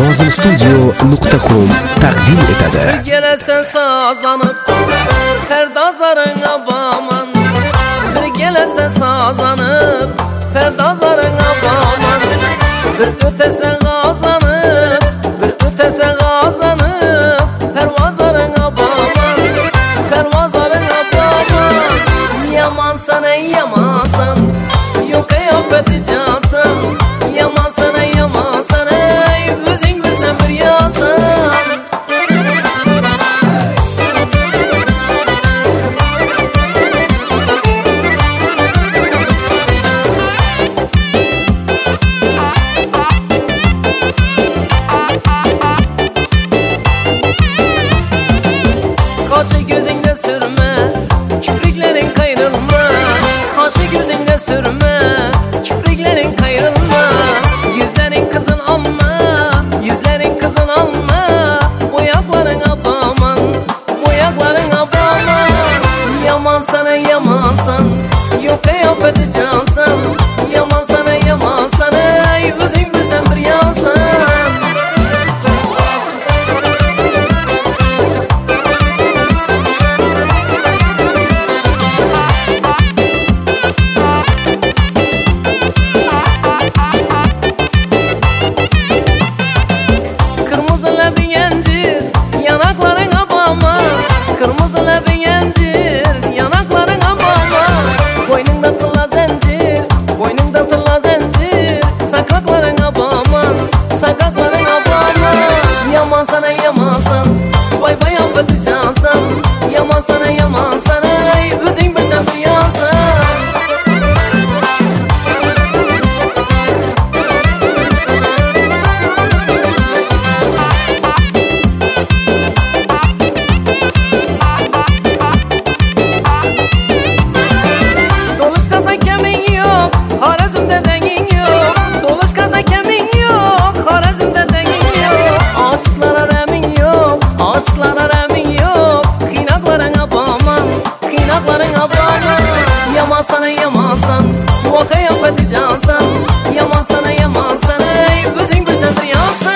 nozimstudio.com taqdim etadi. Kelasan sazlanib pardozlaringga boman, bir kelasan sazlanib pardozlaringga boman, bir o'tasan g'azlanib, bir o'tasan g'azlanib parvozlaringga boman, parvozlaringga boman. Yamansan ey yamansan, yo'q ey opatijansan, yamansan ey yamansan, ey o'zing bilsan bir yasan. Kaşı gözünde sürme, kipriklerin kayrılma. Kaşı gözünde sürme, kipriklerin kayrılma. Yüzlerin kızın amma, yüzlerin kızın amma. Boyaklarına baman, boyaklarına baman. Yamansan ey yamansan, yok ey opatijansan, yamansan ey yamansan, ey o'zing bilsan bir yansan. Kırmızı labin incir, yanaklarına bama. Kırmızı labin incir, yanaklarına bama. Boynunda tılla zincir, boynunda tılla zincir. Sakaklarına bama, sakaklarına bama. Yamansan ey yamansan, vay vay opatijansan, yamansan ey yamansan, ey o'zing bilsan bir yansan. Doluşkasa kemin yok, Xorazmda dengin yok. Doluşkasa kemin yok, Xorazmda dengin yok. Aşıklara remin yok, aşıklara remin yok. Kıynaklarına baman, kıynaklarına baman. Yamansan ey yamansan, yok ey opatijansan, yamansan ey yamansan, ey o'zing bilsan bir yansan.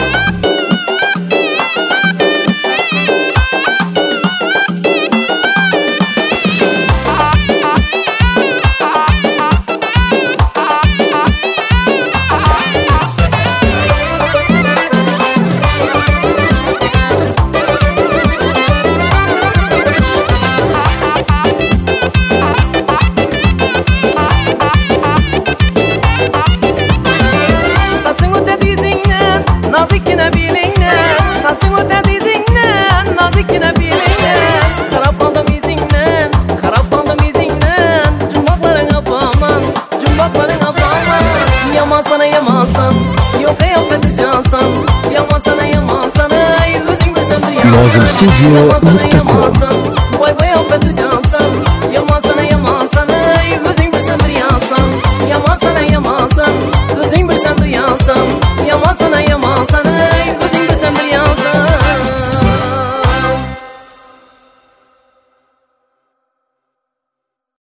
Saçın öte dizinden, nazikkina belingden. Saçın öte dizinden, nazikkina belingden. Qarab qoldim izingdan, qarab qoldim izingdan. Jumboqlaringga baman, jumboqlaringga baman. Yamansan ey yamansan, yo'q ey opatijansan, yamansan ey yamansan, ey o'zing bilsan bir yansan. nozimstudio.com Yamansan ey yamansan, voy voy opatijansan.